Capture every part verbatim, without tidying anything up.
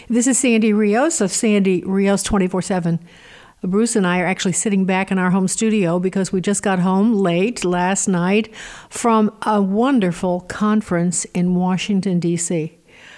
This is Sandy Rios of Sandy Rios twenty-four seven. Bruce and I are actually sitting back in our home studio because we just got home late last night from a wonderful conference in Washington, D C.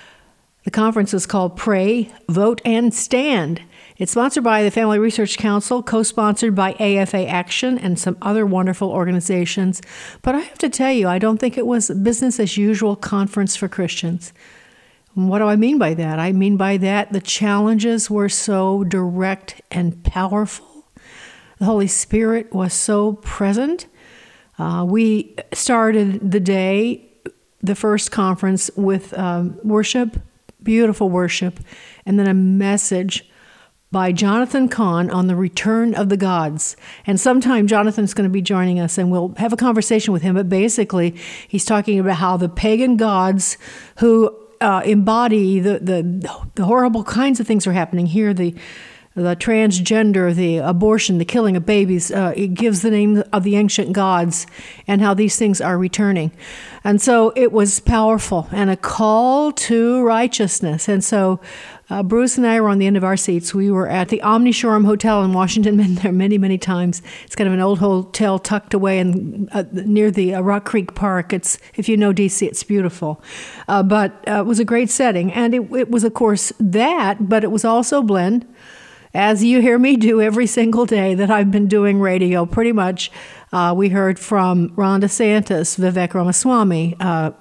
The conference is called Pray, Vote, and Stand. It's sponsored by the Family Research Council, co-sponsored by A F A Action and some other wonderful organizations. But I have to tell you, I don't think it was a business as usual conference for Christians. What do I mean by that? I mean by that the challenges were so direct and powerful. The Holy Spirit was so present. Uh, we started the day, the first conference, with um, worship, beautiful worship, and then a message by Jonathan Cahn on the return of the gods. And sometime Jonathan's going to be joining us and we'll have a conversation with him. But basically, he's talking about how the pagan gods who uh, embody the, the the horrible kinds of things are happening here, the the transgender, the abortion, the killing of babies, uh, it gives the name of the ancient gods and how these things are returning. And so it was powerful and a call to righteousness. And so uh, Bruce and I were on the end of our seats. We were at the Omnishorum Hotel in Washington, been there many, many times. It's kind of an old hotel tucked away in, uh, near the uh, Rock Creek Park. It's, if you know D C, it's beautiful. Uh, but uh, it was a great setting. And it, it was, of course, that, but it was also blend, as you hear me do every single day that I've been doing radio, pretty much. Uh, we heard from Ron DeSantis, Vivek Ramaswamy, uh,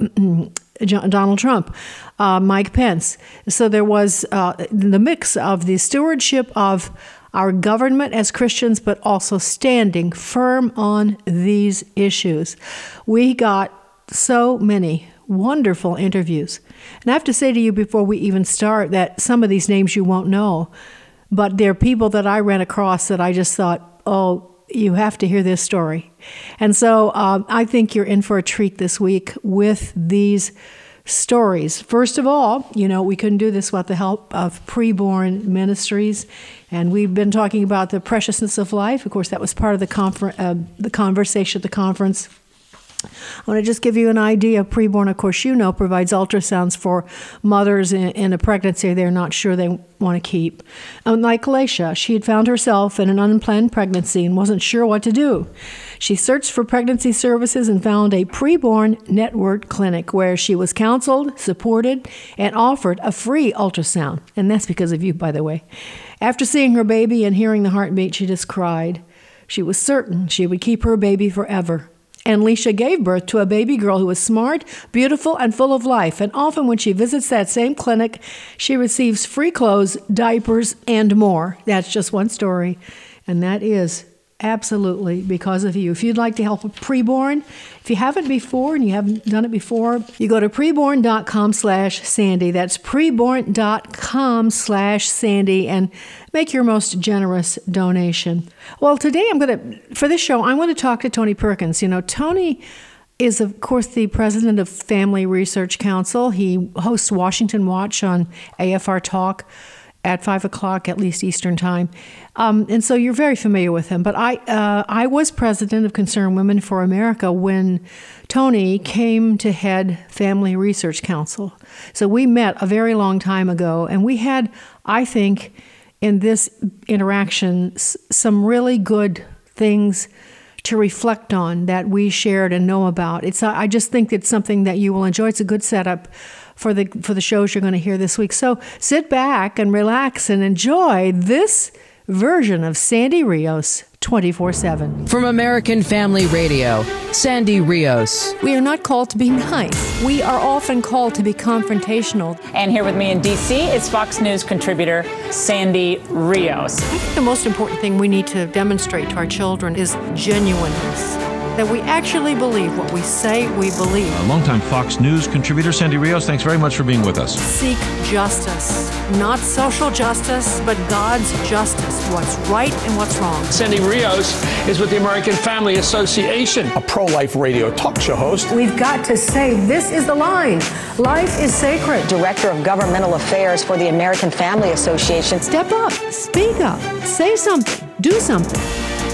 Donald Trump, uh, Mike Pence. So there was uh, the mix of the stewardship of our government as Christians, but also standing firm on these issues. We got so many wonderful interviews. And I have to say to you before we even start that some of these names you won't know. But there are people that I ran across that I just thought, oh, you have to hear this story. And so um, I think you're in for a treat this week with these stories. First of all, you know, we couldn't do this without the help of Preborn Ministries. And we've been talking about the preciousness of life. Of course, that was part of the, confer- uh, the conversation at the conference. I want to just give you an idea. Preborn, of course, you know, provides ultrasounds for mothers in, in a pregnancy they're not sure they want to keep. Um, like Alicia, she had found herself in an unplanned pregnancy and wasn't sure what to do. She searched for pregnancy services and found a Preborn network clinic where she was counseled, supported, and offered a free ultrasound. And that's because of you, by the way. After seeing her baby and hearing the heartbeat, she just cried. She was certain she would keep her baby forever. And Alicia gave birth to a baby girl who was smart, beautiful, and full of life. And often when she visits that same clinic, she receives free clothes, diapers, and more. That's just one story. And that is absolutely because of you. If you'd like to help with Preborn, if you haven't before and you haven't done it before, you go to preborn.com slash Sandy. That's preborn.com slash Sandy and make your most generous donation. Well, today I'm going to, for this show, I'm going to talk to Tony Perkins. You know, Tony is, of course, the president of Family Research Council. He hosts Washington Watch on A F R Talk at five o'clock, at least Eastern Time. Um, and so you're very familiar with him. But I uh, I was president of Concerned Women for America when Tony came to head Family Research Council. So we met a very long time ago, and we had, I think, in this interaction, s- some really good things to reflect on that we shared and know about. It's I just think it's something that you will enjoy. It's a good setup for the for the shows you're going to hear this week. So sit back and relax and enjoy this version of Sandy Rios twenty-four seven. From American Family Radio, Sandy Rios. We are not called to be nice. We are often called to be confrontational. And here with me in D C is Fox News contributor Sandy Rios. I think the most important thing we need to demonstrate to our children is genuineness. That we actually believe what we say we believe. Our longtime Fox News contributor, Sandy Rios, thanks very much for being with us. Seek justice. Not social justice, but God's justice. What's right and what's wrong. Sandy Rios is with the American Family Association. A pro-life radio talk show host. We've got to say, this is the line. Life is sacred. Director of Governmental Affairs for the American Family Association. Step up. Speak up. Say something. Do something.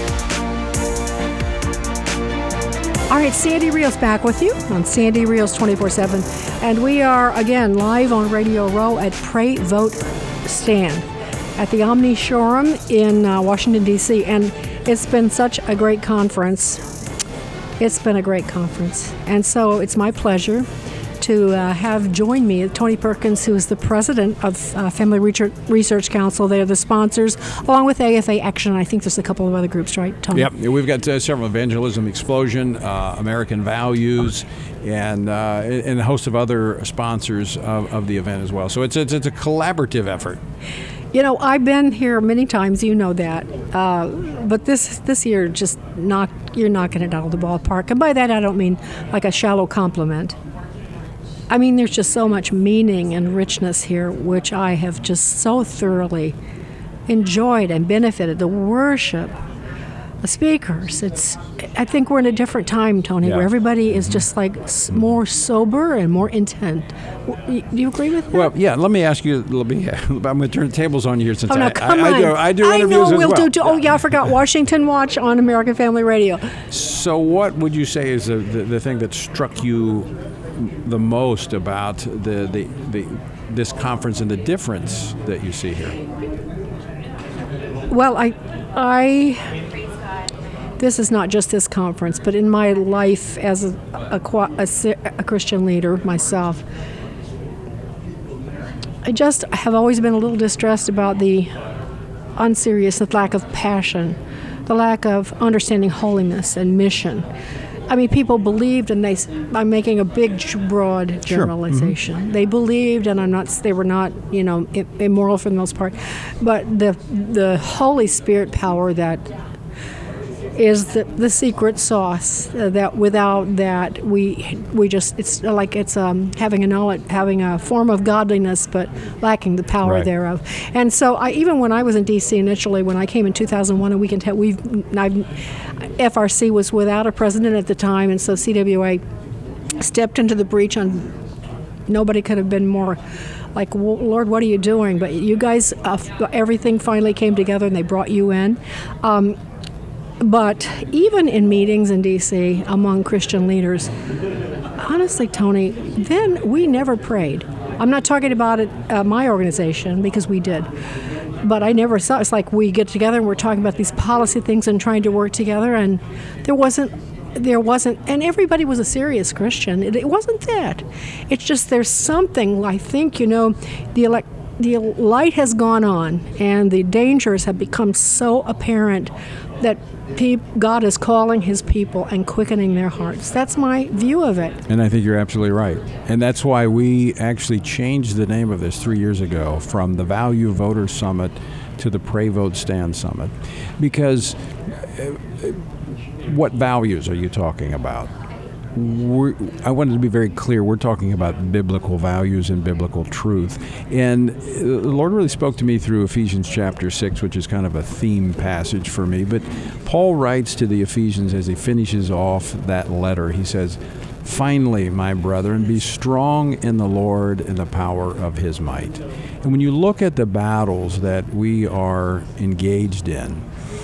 All right, Sandy Rios back with you on Sandy Rios twenty-four seven. And we are, again, live on Radio Row at Pray, Vote, Stand at the Omni Showroom in uh, Washington, D C, and it's been such a great conference. It's been a great conference, and so it's my pleasure to uh, have join me Tony Perkins, who is the president of uh, Family Research Council. They're the sponsors, along with A F A Action. I think there's a couple of other groups, right, Tony? Yep, we've got uh, several: Evangelism Explosion, uh, American Values, and uh, and a host of other sponsors of, of the event as well. So it's, it's it's a collaborative effort. You know, I've been here many times. You know that, uh, but this this year just knock you're knocking it out of the ballpark. And by that, I don't mean like a shallow compliment. I mean, there's just so much meaning and richness here, which I have just so thoroughly enjoyed and benefited. The worship, the speakers. It's. I think we're in a different time, Tony, yeah. where everybody is just like more sober and more intent. Do you agree with that? Well, yeah. Let me ask you a little bit. I'm going to turn the tables on you here since oh, no, I, come I, on. I do, I do interviews I know as we'll well. do. do oh, yeah, I forgot Washington Watch on American Family Radio. So, what would you say is the, the, the thing that struck you the most about the, the the this conference and the difference that you see here? Well, I I this is not just this conference, but in my life as a a, a, a Christian leader myself, I just have always been a little distressed about the unserious, the lack of passion, the lack of understanding holiness and mission. I mean, people believed, and they. I'm making a big, broad generalization. Sure. Mm-hmm. They believed, and I'm not. They were not, you know, immoral for the most part, but the the Holy Spirit power that is the, the secret sauce. Uh, that without that, we we just it's like it's um, having a knowledge, having a form of godliness, but lacking the power right. thereof. And so, I even when I was in D C initially, when I came in two thousand one, and we can tell we've I've. F R C was without a president at the time, and so C W A stepped into the breach. On nobody could have been more like, Lord, what are you doing? But you guys, uh, everything finally came together, and they brought you in. Um, but even in meetings in D C among Christian leaders, honestly, Tony, then we never prayed. I'm not talking about it, uh, my organization, because we did. But I never saw, it's like we get together and we're talking about these policy things and trying to work together, and there wasn't, there wasn't, and everybody was a serious Christian. It, it wasn't that. It's just there's something, I think, you know, the elect, the light has gone on and the dangers have become so apparent that pe- God is calling his people and quickening their hearts. That's my view of it. And I think you're absolutely right. And that's why we actually changed the name of this three years ago from the Value Voter Summit to the Pray Vote Stand Summit. Because uh, what values are you talking about? We're, I wanted to be very clear. We're talking about biblical values and biblical truth. And the Lord really spoke to me through Ephesians chapter six, which is kind of a theme passage for me. But Paul writes to the Ephesians as he finishes off that letter. He says, "Finally, my brethren, be strong in the Lord and the power of his might." And when you look at the battles that we are engaged in,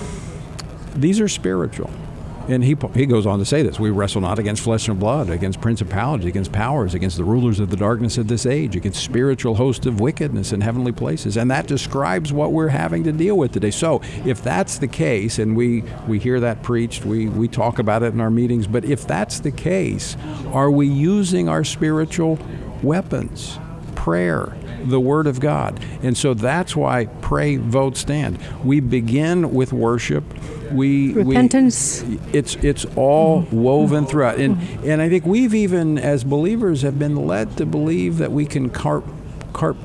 these are spiritual. And he he goes on to say this: we wrestle not against flesh and blood, against principalities, against powers, against the rulers of the darkness of this age, against spiritual hosts of wickedness in heavenly places. And that describes what we're having to deal with today. So if that's the case, and we, we hear that preached, we, we talk about it in our meetings, but if that's the case, are we using our spiritual weapons? Prayer, the Word of God. And so that's why Pray, Vote, Stand. We begin with worship. We repentance. We, it's it's all mm-hmm. woven throughout, and and I think we've even as believers have been led to believe that we can carp, carp,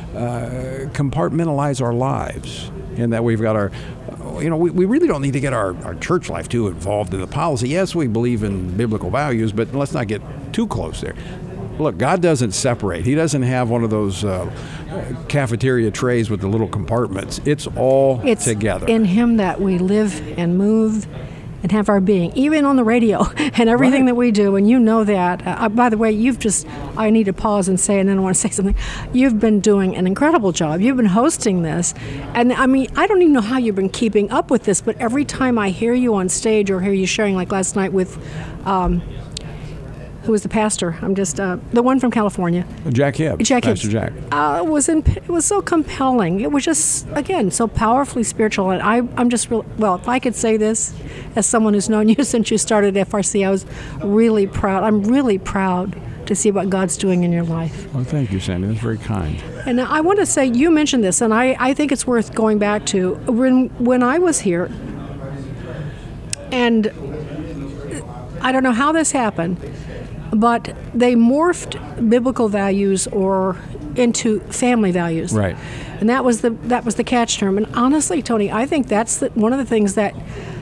uh, compartmentalize our lives, and that we've got our. You know, we, we really don't need to get our, our church life too involved in the policy. Yes, we believe in biblical values, but let's not get too close there. Look, God doesn't separate. He doesn't have one of those uh, cafeteria trays with the little compartments. It's all it's together. In him that we live and move and have our being, even on the radio and everything right. that we do. And you know that. Uh, by the way, you've just, I need to pause and say, and then I want to say something. You've been doing an incredible job. You've been hosting this. And I mean, I don't even know how you've been keeping up with this, but every time I hear you on stage or hear you sharing, like last night with... Um, who was the pastor. I'm just uh, the one from California. Jack Hibbs. Jack Pastor Hibbs. Jack. Uh, was in, it was so compelling. It was just, again, so powerfully spiritual. And I, I'm just real. Well, if I could say this, as someone who's known you since you started F R C, I was really proud. I'm really proud to see what God's doing in your life. Well, thank you, Sandy. That's very kind. And I want to say, you mentioned this, and I, I think it's worth going back to when when I was here. And I don't know how this happened, but they morphed biblical values or into family values. Right. And that was the that was the catch term. And honestly, Tony, I think that's the, one of the things that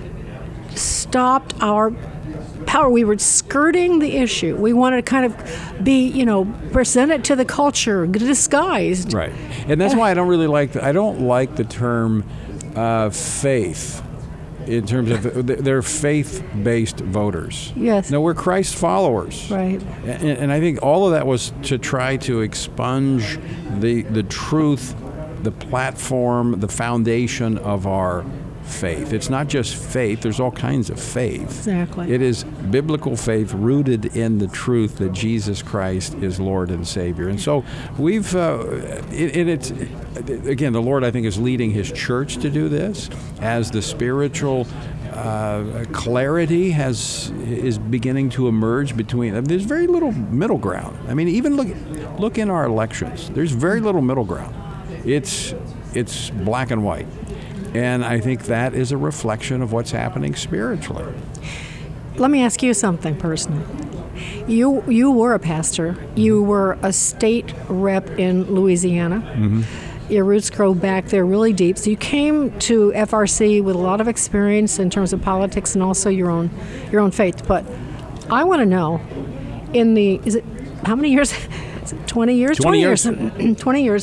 stopped our power. We were skirting the issue. We wanted to kind of be, you know, present it to the culture, disguised. Right. And that's why I don't really like the, I don't like the term uh, faith. In terms of they're faith-based voters. Yes. No, we're Christ followers. Right. And, and I think all of that was to try to expunge the the truth, the platform, the foundation of our faith. It's not just faith. There's all kinds of faith. Exactly. It is biblical faith rooted in the truth that Jesus Christ is Lord and Savior. And so we've, uh, it, it, it's, again, the Lord, I think, is leading His church to do this as the spiritual uh, clarity has is beginning to emerge between them. There's very little middle ground. I mean, even look look in our elections. There's very little middle ground. It's it's black and white. And I think that is a reflection of what's happening spiritually. Let me ask you something personal. You you were a pastor. You were a state rep in Louisiana. Mm-hmm. Your roots grow back there really deep. So you came to F R C with a lot of experience in terms of politics and also your own your own faith. But I want to know, in the is it how many years? Is it twenty years? twenty years. twenty years.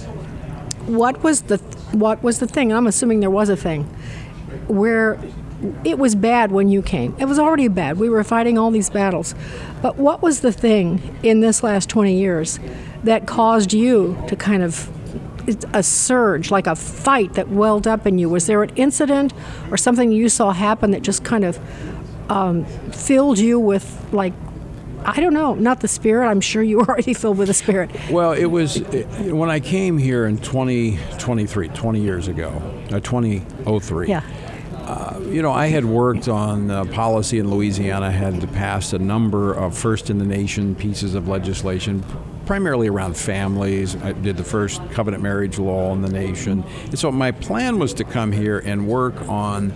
What was the what was the thing? I'm assuming there was a thing where it was bad when you came. It was already bad. We were fighting all these battles. But what was the thing in this last twenty years that caused you to kind of a surge, like a fight that welled up in you? Was there an incident or something you saw happen that just kind of um, filled you with, like, I don't know, not the Spirit. I'm sure you were already filled with the Spirit. Well, it was it, when I came here in twenty twenty-three, twenty years ago, uh, twenty oh three. Yeah. Uh, you know, I had worked on uh, policy in Louisiana, had passed a number of first-in-the-nation pieces of legislation, primarily around families. I did the first covenant marriage law in the nation. And so my plan was to come here and work on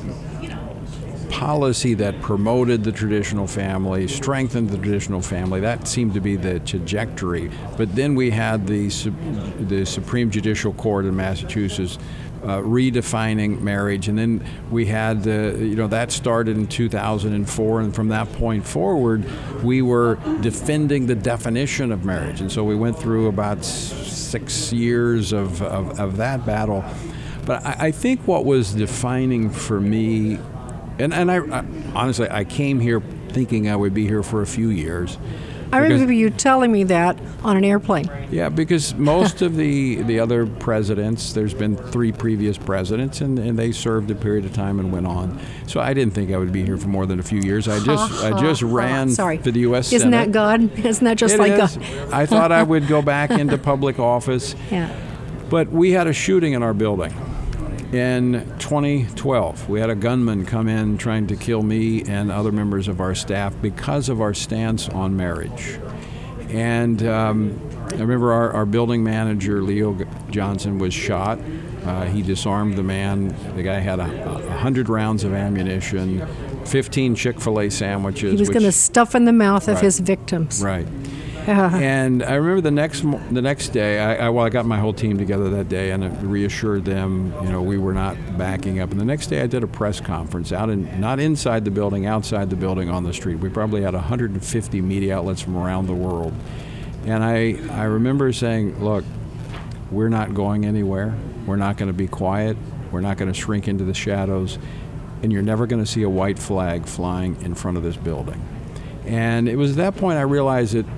policy that promoted the traditional family, strengthened the traditional family. That seemed to be the trajectory. But then we had the the Supreme Judicial Court in Massachusetts uh, redefining marriage, and then we had uh, you know that started in two thousand four, and from that point forward, we were defending the definition of marriage, and so we went through about six years of of, of that battle. But I, I think what was defining for me. And and I, I honestly, I came here thinking I would be here for a few years. I remember you telling me that on an airplane. Yeah, because most of the, the other presidents, there's been three previous presidents, and, and they served a period of time and went on. So I didn't think I would be here for more than a few years. I just I just ran Sorry. for the U S Isn't Senate. that God? Isn't that just It like is. God? I thought I would go back into public office. Yeah. But we had a shooting in our building. In twenty twelve, we had a gunman come in trying to kill me and other members of our staff because of our stance on marriage. And um, I remember our, our building manager, Leo Johnson, was shot. Uh, he disarmed the man. The guy had a, a hundred rounds of ammunition, fifteen Chick-fil-A sandwiches. He was going to stuff in the mouth of Right. his victims. Right. And I remember the next mo- the next day, I, I well, I got my whole team together that day and I reassured them, you know, we were not backing up. And the next day, I did a press conference out in not inside the building, outside the building on the street. We probably had one hundred fifty media outlets from around the world, and I I remember saying, look, we're not going anywhere. We're not going to be quiet. We're not going to shrink into the shadows, and you're never going to see a white flag flying in front of this building. And it was at that point I realized that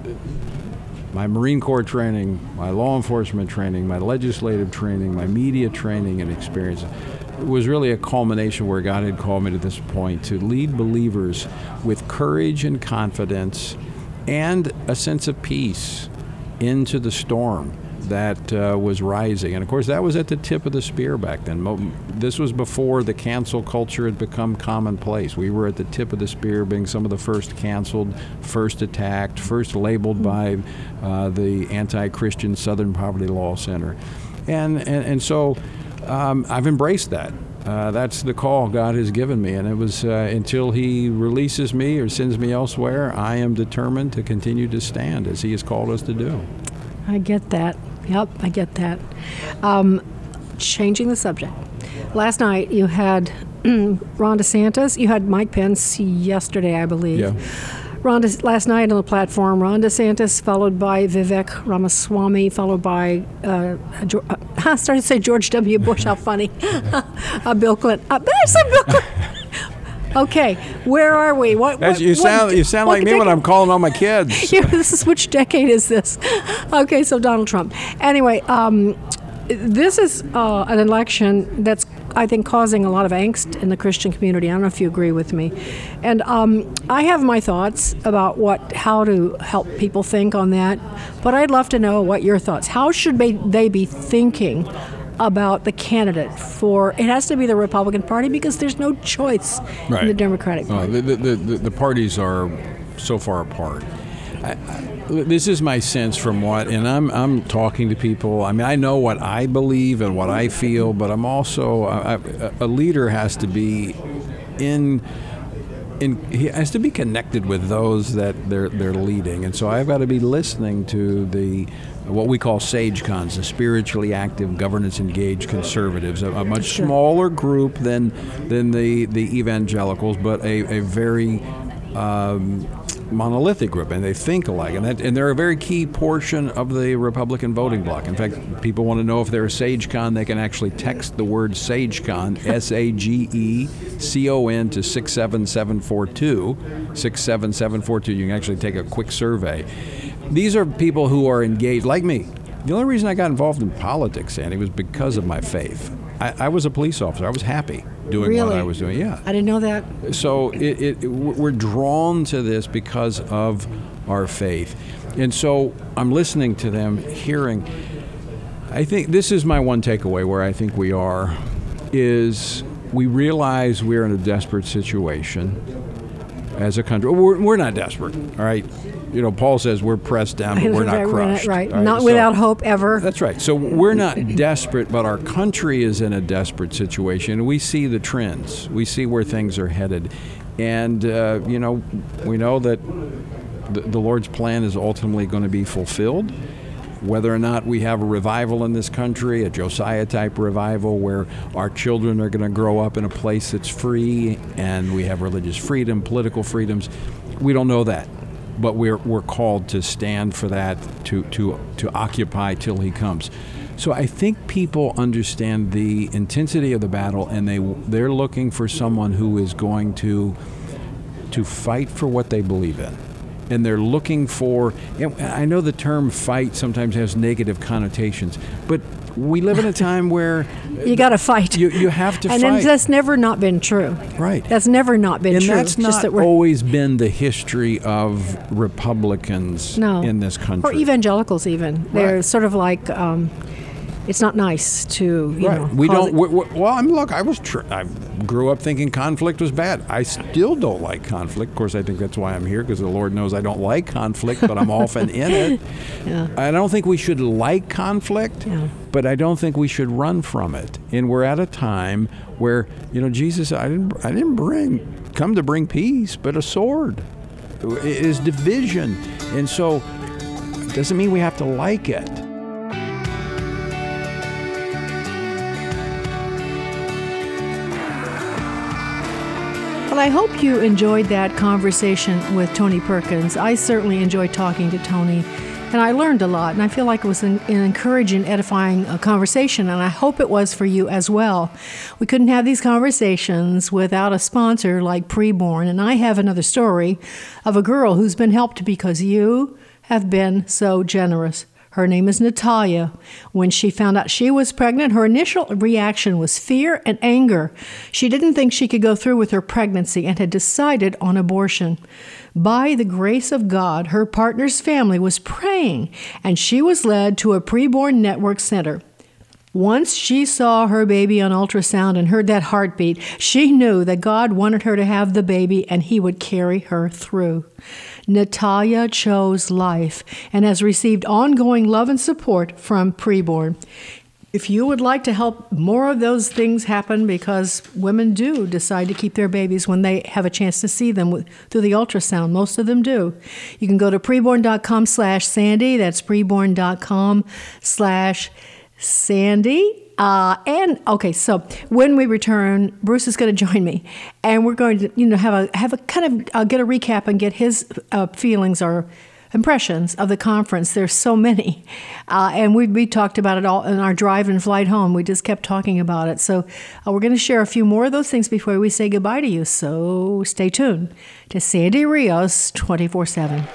my Marine Corps training, my law enforcement training, my legislative training, my media training and experience was really a culmination where God had called me to this point to lead believers with courage and confidence and a sense of peace into the storm that uh, was rising. And of course, that was at the tip of the spear back then. Mo- this was before the cancel culture had become commonplace. We were at the tip of the spear, being some of the first canceled, first attacked, first labeled by uh, the anti-Christian Southern Poverty Law Center. And, and, and so um, I've embraced that. Uh, that's the call God has given me, and it was uh, until He releases me or sends me elsewhere, I am determined to continue to stand as He has called us to do. I get that. Yep, I get that. Um, changing the subject. Last night you had Ron DeSantis. You had Mike Pence yesterday, I believe. Yeah. Ron De- last night on the platform, Ron DeSantis, followed by Vivek Ramaswamy, followed by, uh, George, uh, I started to say George W. Bush, how funny. uh, Bill Clinton. Uh, I said Bill Clinton. Okay, where are we? What, what you sound what, you sound like me decade? when I'm calling on my kids. Yeah, this is which decade is this? Okay, so Donald Trump. Anyway, um, this is uh, an election that's, I think, causing a lot of angst in the Christian community. I don't know if you agree with me. And um, I have my thoughts about what, how to help people think on that. But I'd love to know what your thoughts. How should they, they be thinking about the candidate for, it has to be the Republican Party because there's no choice right. in the Democratic Party. Uh, the, the, the, the parties are so far apart. I, I, this is my sense from what, and I'm I'm talking to people. I mean, I know what I believe and what I feel, but I'm also I, a leader has to be in. In, he has to be connected with those that they're they're leading, and so I've got to be listening to the what we call SageCons, the spiritually active, governance-engaged conservatives, a, a much smaller group than than the, the evangelicals, but a, a very um, monolithic group, and they think alike, and that, and they're a very key portion of the Republican voting bloc. In fact, people want to know if they're a SageCon, they can actually text the word SageCon, S A G E C O N, to six seven seven four two, six seven seven four two. You can actually take a quick survey. These are people who are engaged, like me. The only reason I got involved in politics, Sandy, was because of my faith. I, I was a police officer. I was happy doing really? what I was doing. Yeah. I didn't know that. So it, it, we're drawn to this because of our faith. And so I'm listening to them, hearing. I think this is my one takeaway where I think we are, is we realize we're in a desperate situation as a country. We're, we're not desperate, all right? You know, Paul says we're pressed down, but we're not crushed. Right, right? Not so, without hope ever. That's right. So we're not desperate, but our country is in a desperate situation. And we see the trends. We see where things are headed. And, uh, you know, we know that the, the Lord's plan is ultimately going to be fulfilled. Whether or not we have a revival in this country, a Josiah-type revival where our children are going to grow up in a place that's free and we have religious freedom, political freedoms, we don't know that. But we're we're called to stand for that, to to to occupy till He comes. So I think people understand the intensity of the battle, and they they're looking for someone who is going to to fight for what they believe in. And they're looking for, and I know the term fight sometimes has negative connotations, but we live in a time where you got to fight. You you have to and fight. And that's never not been true. Right. That's never not been and true. And that's not Just that always been the history of Republicans no. in this country. Or evangelicals even. They're right. sort of like, um, it's not nice to, you right. know. We don't, it, we, we, well, I mean, look, I was, tr- I grew up thinking conflict was bad. I still don't like conflict. Of course, I think that's why I'm here, because the Lord knows I don't like conflict, but I'm often in it. Yeah. I don't think we should like conflict, yeah. but I don't think we should run from it. And we're at a time where, you know, Jesus, I didn't, I didn't bring, come to bring peace, but a sword. It is division. And so it doesn't mean we have to like it. Well, I hope you enjoyed that conversation with Tony Perkins. I certainly enjoyed talking to Tony, and I learned a lot, and I feel like it was an, an encouraging, edifying uh, conversation, and I hope it was for you as well. We couldn't have these conversations without a sponsor like Preborn, and I have another story of a girl who's been helped because you have been so generous. Her name is Natalia. When she found out she was pregnant, her initial reaction was fear and anger. She didn't think she could go through with her pregnancy and had decided on abortion. By the grace of God, her partner's family was praying, and she was led to a preborn network center. Once she saw her baby on ultrasound and heard that heartbeat, she knew that God wanted her to have the baby and he would carry her through. Natalia chose life and has received ongoing love and support from Preborn. If you would like to help more of those things happen, because women do decide to keep their babies when they have a chance to see them through the ultrasound. Most of them do. You can go to preborn.com slash Sandy. That's preborn.com slash Sandy. Uh, and okay, so when we return, Bruce is going to join me, and we're going to, you know, have a have a kind of uh, get a recap and get his uh, feelings or impressions of the conference. There's so many, uh, and we we talked about it all in our drive and flight home. We just kept talking about it. So uh, we're going to share a few more of those things before we say goodbye to you. So stay tuned to Sandy Rios twenty-four seven.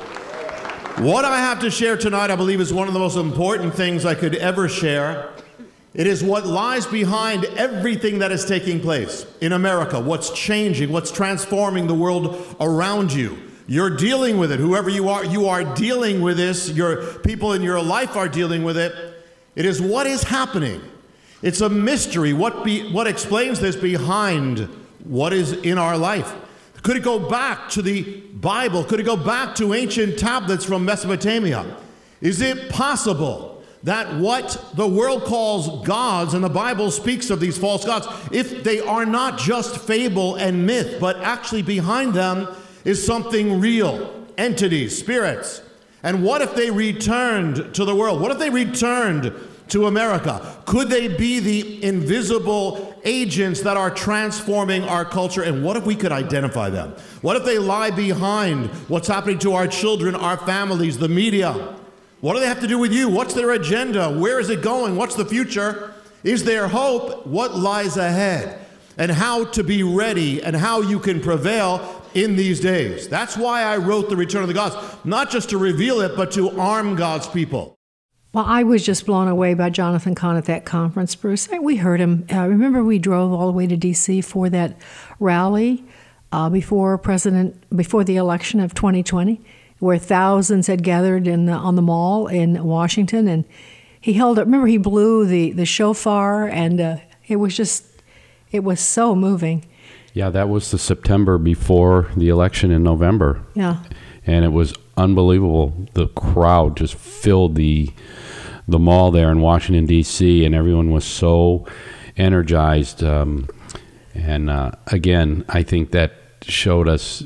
What I have to share tonight, I believe, is one of the most important things I could ever share. It is what lies behind everything that is taking place in America, what's changing, what's transforming the world around you. You're dealing with it. Whoever you are, you are dealing with this. Your people in your life are dealing with it. It is what is happening. It's a mystery. What be, what explains this behind what is in our life? Could it go back to the Bible? Could it go back to ancient tablets from Mesopotamia? Is it possible that what the world calls gods, and the Bible speaks of these false gods, if they are not just fable and myth, but actually behind them is something real, entities, spirits? And what if they returned to the world? What if they returned to America? Could they be the invisible agents that are transforming our culture? And what if we could identify them? What if they lie behind what's happening to our children, our families, the media? What do they have to do with you? What's their agenda? Where is it going? What's the future? Is there hope? What lies ahead? And how to be ready and how you can prevail in these days. That's why I wrote The Return of the Gods, not just to reveal it, but to arm God's people. Well, I was just blown away by Jonathan Cahn at that conference, Bruce. We heard him. Uh, remember, we drove all the way to D C for that rally uh, before President, before the election of twenty twenty, where thousands had gathered in the, on the mall in Washington, and he held up. Remember, he blew the the shofar, and uh, it was just, it was so moving. Yeah, that was the September before the election in November. Yeah, and it was unbelievable. The crowd just filled the the mall there in Washington, D C, and everyone was so energized. Um, and uh, again, I think that showed us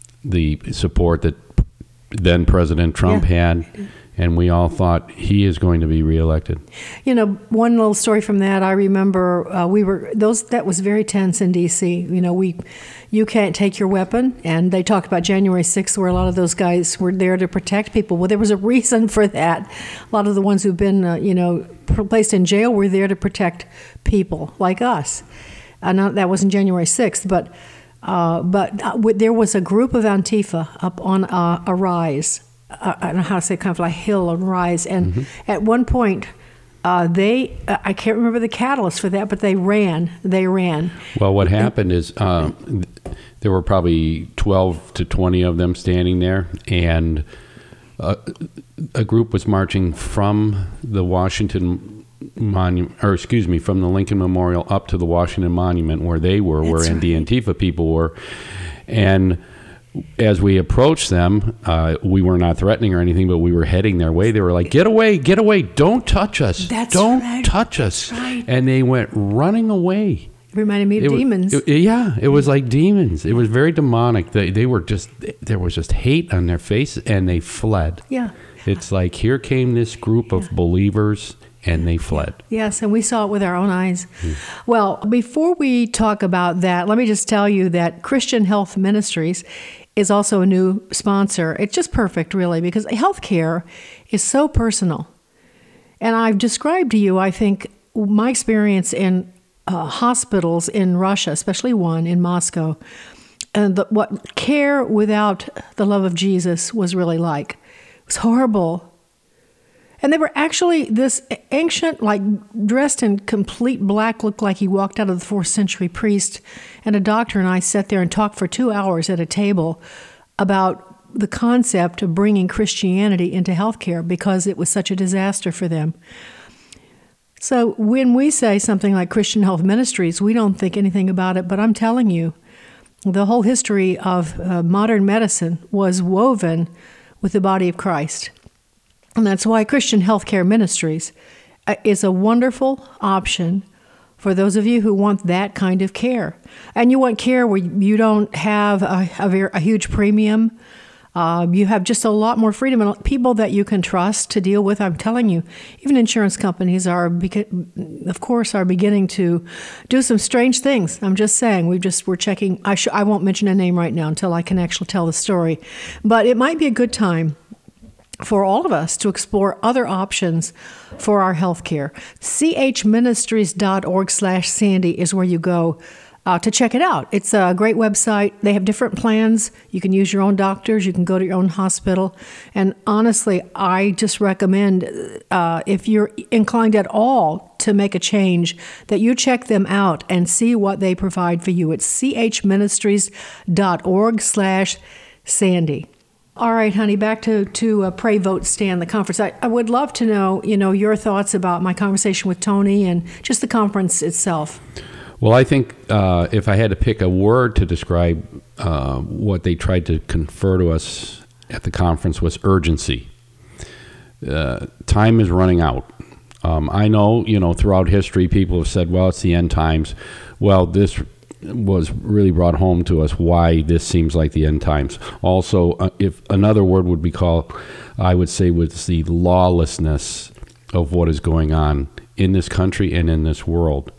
the support that then President Trump yeah. had, and we all thought he is going to be reelected. You know, one little story from that, I remember uh, we were, those that was very tense in D C. You know, we, you can't take your weapon, and they talked about January sixth, where a lot of those guys were there to protect people. Well, there was a reason for that. A lot of the ones who've been, uh, you know, placed in jail were there to protect people like us. Uh, not, that wasn't January sixth, but uh, but uh, w- there was a group of Antifa up on uh, a rise. Uh, I don't know how to say, kind of like hill and rise. And mm-hmm. at one point, uh, they, uh, I can't remember the catalyst for that, but they ran. They ran. Well, what happened is uh, there were probably twelve to twenty of them standing there, and uh, a group was marching from the Washington Monument, or excuse me, from the Lincoln Memorial up to the Washington Monument where they were, That's where right. the Antifa people were. And as we approached them, uh, we were not threatening or anything, but we were heading their way. They were like, get away, get away, don't touch us, That's don't right. touch us. That's right. And they went running away. It reminded me of it demons. Was, it, yeah, it was like demons. It was very demonic. They, they were just, there was just hate on their face, and they fled. Yeah. It's like, here came this group of yeah. believers, and they fled. Yes, and we saw it with our own eyes. Mm. Well, before we talk about that, let me just tell you that Christian Health Ministries is also a new sponsor. It's just perfect, really, because healthcare is so personal. And I've described to you, I think, my experience in uh, hospitals in Russia, especially one in Moscow, and the, what care without the love of Jesus was really like. It was horrible. And they were actually this ancient, like dressed in complete black, looked like he walked out of the fourth century priest. And a doctor and I sat there and talked for two hours at a table about the concept of bringing Christianity into healthcare because it was such a disaster for them. So when we say something like Christian Health Ministries, we don't think anything about it, but I'm telling you, the whole history of uh, modern medicine was woven with the body of Christ. And that's why Christian Healthcare Ministries uh, is a wonderful option for those of you who want that kind of care. And you want care where you don't have a, a, very, a huge premium. Uh, you have just a lot more freedom and people that you can trust to deal with. I'm telling you, even insurance companies are, of course, are beginning to do some strange things. I'm just saying, we just we're checking. I sh- I won't mention a name right now until I can actually tell the story, but it might be a good time for all of us to explore other options for our health care. c h ministries dot org slash Sandy is where you go uh, to check it out. It's a great website. They have different plans. You can use your own doctors. You can go to your own hospital. And honestly, I just recommend, uh, if you're inclined at all to make a change, that you check them out and see what they provide for you. It's c h ministries dot org slash Sandy. All right, honey, back to, to uh, Pray, Vote, Stand, the conference. I, I would love to know, you know, your thoughts about my conversation with Tony and just the conference itself. Well, I think uh, if I had to pick a word to describe uh, what they tried to confer to us at the conference was urgency. Uh, time is running out. Um, I know, you know, throughout history, people have said, well, it's the end times. Well, this was really brought home to us why this seems like the end times. Also, uh, if another word would be called, I would say, was the lawlessness of what is going on in this country and in this world.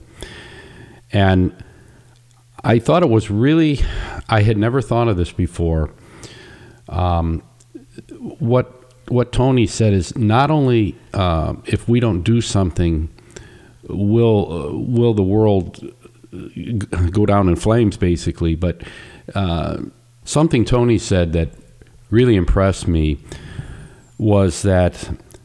And I thought it was really, I had never thought of this before. Um, what what Tony said is not only uh, if we don't do something, will uh, will the world go down in flames, basically. But uh, something Tony said that really impressed me was that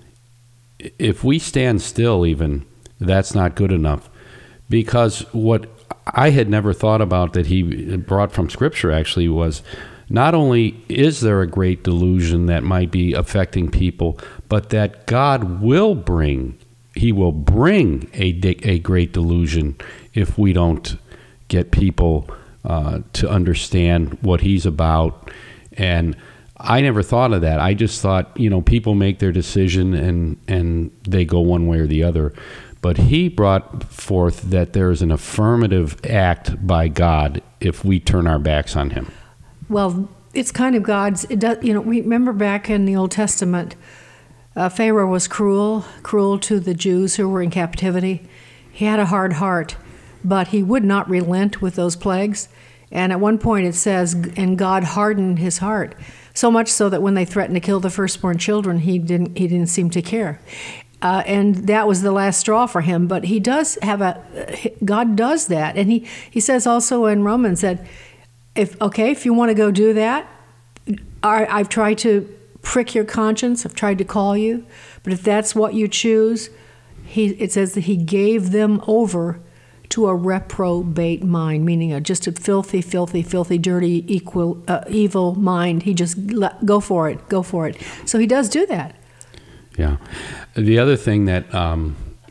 if we stand still even, that's not good enough. Because what I had never thought about that he brought from Scripture actually was not only is there a great delusion that might be affecting people, but that God will bring, he will bring a, a great delusion if we don't get people uh, to understand what he's about. And I never thought of that. I just thought, you know, people make their decision and, and they go one way or the other. But he brought forth that there is an affirmative act by God if we turn our backs on him. Well, it's kind of God's, it does, you know, we remember back in the Old Testament, uh, Pharaoh was cruel, cruel to the Jews who were in captivity. He had a hard heart, but he would not relent with those plagues. And at one point it says, and God hardened his heart, so much so that when they threatened to kill the firstborn children, he didn't he didn't seem to care. Uh, and that was the last straw for him. But he does have a, God does that. And he, he says also in Romans that, if okay, if you want to go do that, I, I've tried to prick your conscience, I've tried to call you, but if that's what you choose, he, it says that he gave them over to a reprobate mind, meaning a, just a filthy, filthy, filthy, dirty, equal, uh, evil mind. He just let, go for it, go for it. So he does do that. Yeah. The other thing that um,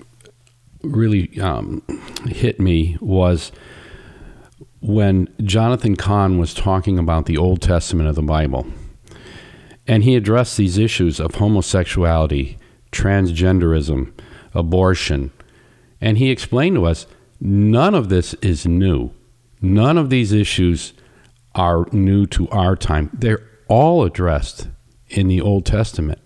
really um, hit me was when Jonathan Cahn was talking about the Old Testament of the Bible. And he addressed these issues of homosexuality, transgenderism, abortion. And he explained to us, none of this is new. None of these issues are new to our time. They're all addressed in the Old Testament.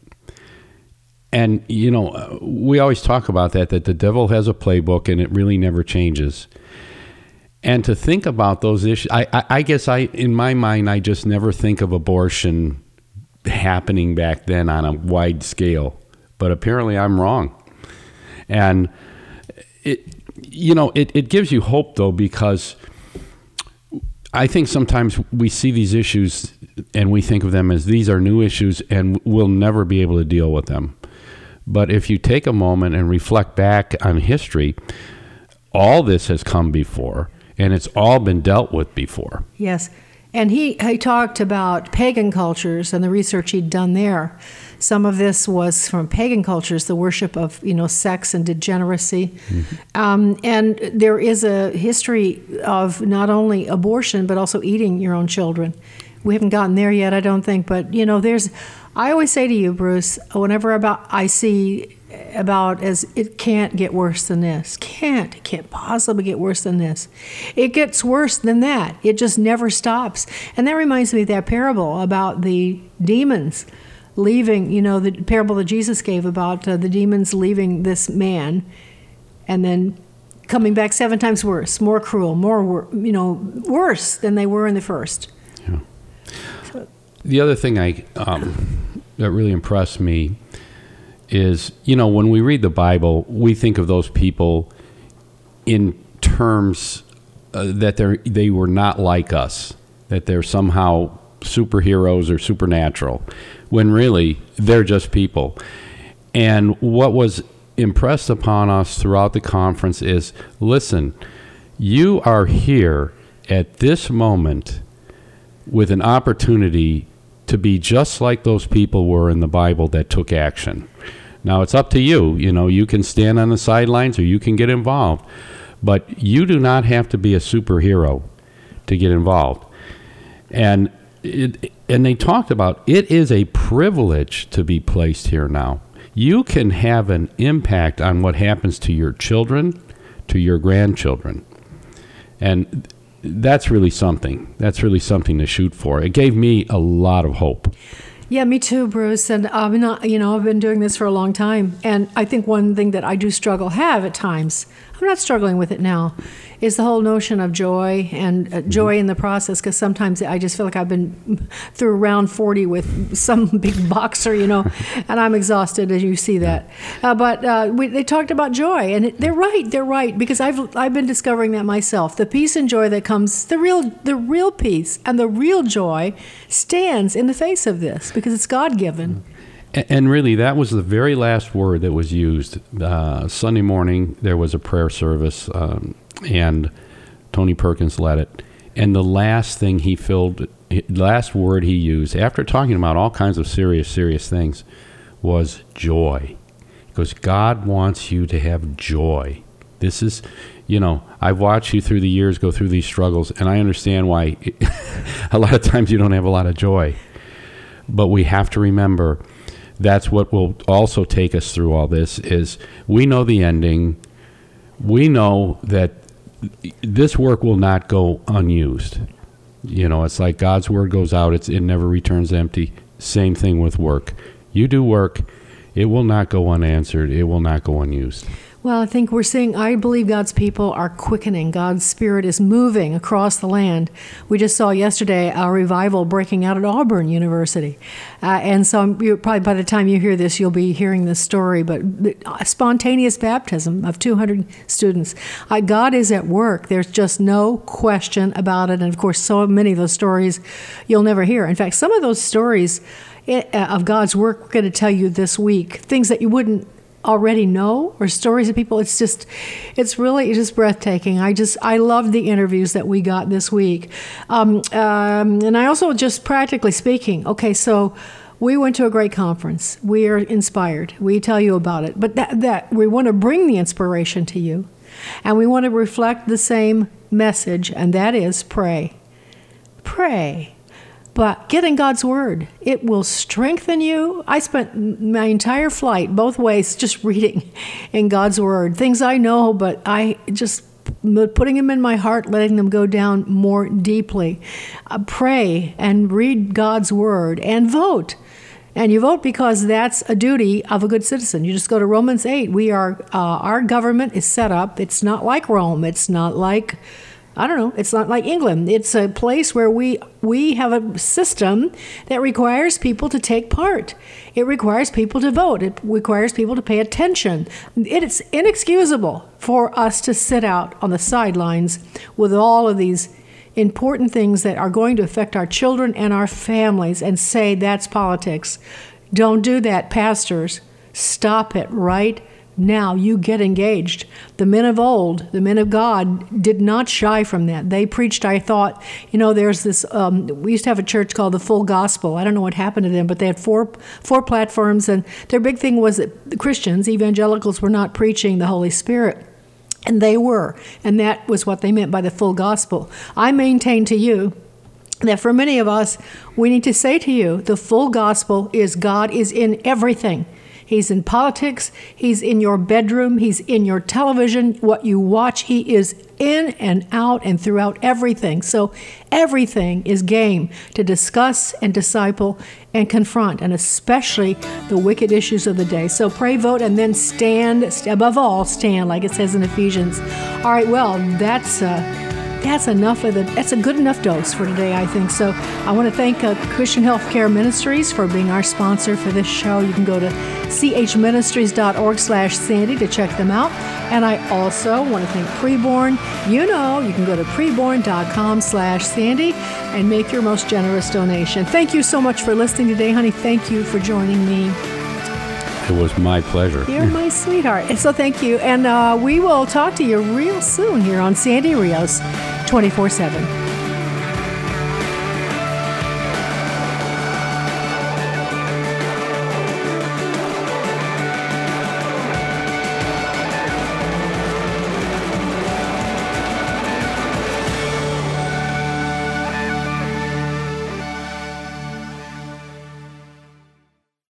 And, you know, we always talk about that, that the devil has a playbook and it really never changes. And to think about those issues, I, I, I guess I, in my mind, I just never think of abortion happening back then on a wide scale. But apparently I'm wrong. And, it, you know, it, it gives you hope, though, because I think sometimes we see these issues and we think of them as these are new issues and we'll never be able to deal with them. But if you take a moment and reflect back on history, all this has come before, and it's all been dealt with before. Yes. And he, he talked about pagan cultures and the research he'd done there. Some of this was from pagan cultures, the worship of, you know, sex and degeneracy. Mm-hmm. Um, and there is a history of not only abortion, but also eating your own children. We haven't gotten there yet, I don't think. But, you know, there's, I always say to you, Bruce, whenever about I see about as it can't get worse than this. Can't. It can't possibly get worse than this. It gets worse than that. It just never stops. And that reminds me of that parable about the demons leaving, you know, the parable that Jesus gave about uh, the demons leaving this man and then coming back seven times worse, more cruel, more, wor- you know, worse than they were in the first. Yeah. So, the other thing I um, that really impressed me is, you know, when we read the Bible, we think of those people in terms uh, that they they were not like us, that they're somehow superheroes or supernatural, when really they're just people. And what was impressed upon us throughout the conference is, listen, you are here at this moment with an opportunity to be just like those people were in the Bible that took action. Now, it's up to you. You know, you can stand on the sidelines or you can get involved. But you do not have to be a superhero to get involved. And it, and they talked about it is a privilege to be placed here now. You can have an impact on what happens to your children, to your grandchildren. And that's really something. That's really something to shoot for. It gave me a lot of hope. Yeah, me too, Bruce. And I'm not, you know, I've been doing this for a long time. And I think one thing that I do struggle, have at times, I'm not struggling with it now, is the whole notion of joy and uh, joy in the process. Because sometimes I just feel like I've been through round forty with some big boxer, you know, and I'm exhausted as you see that. Uh, but uh, we, they talked about joy, and it, they're right. They're right, because I've I've been discovering that myself. The peace and joy that comes, the real the real peace and the real joy stands in the face of this, because it's God-given. And really, that was the very last word that was used. Uh, Sunday morning, there was a prayer service, um, and Tony Perkins led it. And the last thing he filled, last word he used, after talking about all kinds of serious, serious things, was joy. Because God wants you to have joy. This is, you know, I've watched you through the years go through these struggles, and I understand why a lot of times you don't have a lot of joy. But we have to remember, that's what will also take us through all this, is we know the ending. We know that this work will not go unused. You know, it's like God's word goes out, it's, it never returns empty. Same thing with work. You do work, it will not go unanswered. It will not go unused. Well, I think we're seeing, I believe God's people are quickening. God's Spirit is moving across the land. We just saw yesterday a revival breaking out at Auburn University. Uh, and so you, probably by the time you hear this, you'll be hearing this story, but a spontaneous baptism of two hundred students. Uh, God is at work. There's just no question about it. And of course, so many of those stories you'll never hear. In fact, some of those stories of God's work, we're going to tell you this week, things that you wouldn't already know, or stories of people. It's just, it's really just breathtaking. I just, I loved the interviews that we got this week. Um, um, and I also, just practically speaking, okay, so we went to a great conference. We are inspired. We tell you about it. But that, that we want to bring the inspiration to you. And we want to reflect the same message, and that is pray. Pray. But get in God's Word. It will strengthen you. I spent my entire flight, both ways, just reading in God's Word. Things I know, but I just putting them in my heart, letting them go down more deeply. Uh, pray and read God's Word and vote. And you vote because that's a duty of a good citizen. You just go to Romans eight. We are, uh, our government is set up. It's not like Rome. It's not like... I don't know, it's not like England. It's a place where we we have a system that requires people to take part. It requires people to vote. It requires people to pay attention. It's inexcusable for us to sit out on the sidelines with all of these important things that are going to affect our children and our families and say that's politics. Don't do that, pastors. Stop it right now you get engaged. The men of old, the men of God, did not shy from that. They preached, I thought, you know, there's this, um, we used to have a church called the Full Gospel. I don't know what happened to them, but they had four four platforms, and their big thing was that the Christians, evangelicals, were not preaching the Holy Spirit. And they were. And that was what they meant by the full gospel. I maintain to you that for many of us, we need to say to you, the full gospel is God is in everything. He's in politics. He's in your bedroom. He's in your television. What you watch, he is in and out and throughout everything. So everything is game to discuss and disciple and confront, and especially the wicked issues of the day. So pray, vote, and then stand. Above all, stand, like it says in Ephesians. All right, well, that's... Uh, That's enough of the. That's a good enough dose for today, I think. So I want to thank uh, Christian Healthcare Ministries for being our sponsor for this show. You can go to c h ministries dot org slash Sandy to check them out. And I also want to thank Preborn. You know, you can go to preborn dot com slash Sandy and make your most generous donation. Thank you so much for listening today, honey. Thank you for joining me. It was my pleasure. You're my sweetheart. And so thank you. And uh, we will talk to you real soon here on Sandy Rios twenty-four seven.